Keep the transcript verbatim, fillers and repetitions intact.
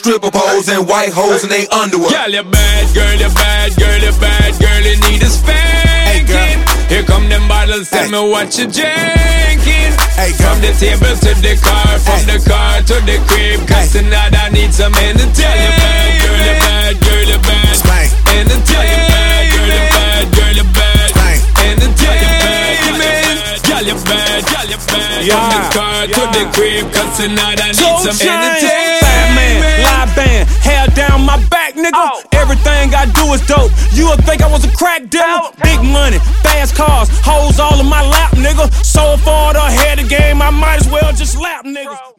stripper poles and white hoes in they underwear. Girl, you bad, girl, you bad, girl, you bad, girl, you need a spanking. Hey, here come them bottles, tell hey. me what you drinking. Hey, from the table to the car, from hey. the car to the crib, cause hey. tonight I need some entertainment. Girl, you bad, girl, you bad, girl, you bad, entertainment. Girl, you bad, girl, you bad, entertainment. Girl, you bad, girl, you bad, yeah. from the car yeah. to the crib, cause tonight I need Two some entertainment. Fat man, live band, hair down my back, nigga. Oh. Everything I do is dope. You would think I was a crack dealer. Oh. Big money, fast cars, hoes all in my lap, nigga. So far ahead of the game, I might as well just lap, niggas.